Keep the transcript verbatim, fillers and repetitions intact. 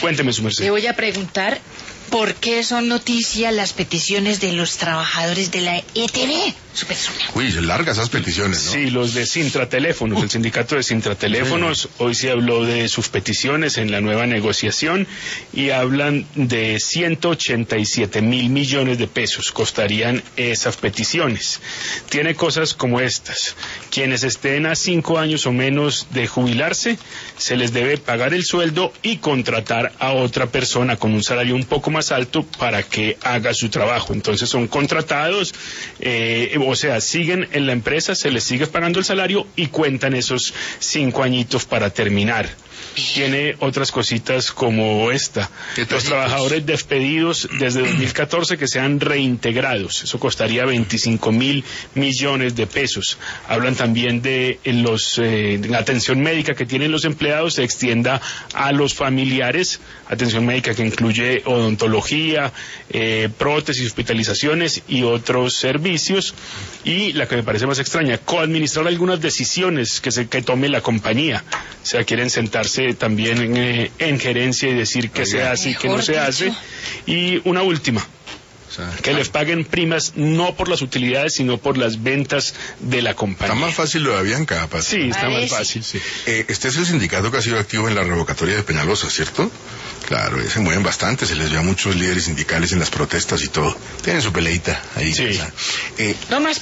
Cuénteme, su merced. Le voy a preguntar por qué son noticia las peticiones de los trabajadores de la E T V. Su persona. Uy, son largas esas peticiones, ¿no? Sí, los de Sintrateléfonos, el sindicato de Sintrateléfonos, sí. Hoy se habló de sus peticiones en la nueva negociación y hablan de ciento ochenta y siete mil millones de pesos costarían esas peticiones. Tiene cosas como estas: quienes estén a cinco años o menos de jubilarse, se les debe pagar el sueldo y contratar a otra persona con un salario un poco más alto para que haga su trabajo. Entonces son contratados, eh, o sea, siguen en la empresa, se les sigue pagando el salario y cuentan esos cinco añitos para terminar. Tiene otras cositas como esta: los trabajadores despedidos desde dos mil catorce que sean reintegrados, eso costaría veinticinco mil millones de pesos. Hablan también de los eh, la atención médica que tienen los empleados se extienda a los familiares, atención médica que incluye odontología, eh, prótesis, hospitalizaciones y otros servicios. Y la que me parece más extraña, coadministrar algunas decisiones que se que tome la compañía. O sea, quieren sentarse también en, eh, en gerencia y decir qué se hace y qué no se hace. Y una última, o sea, que les paguen primas no por las utilidades sino por las ventas de la compañía. Está más fácil lo de Avianca, Pati. Sí, está más fácil, sí. Eh, este es el sindicato que ha sido activo en la revocatoria de Peñalosa, ¿cierto? Claro, se mueven bastante, se les ve a muchos líderes sindicales en las protestas y todo. Tienen su peleita ahí. Sí. Eh, No más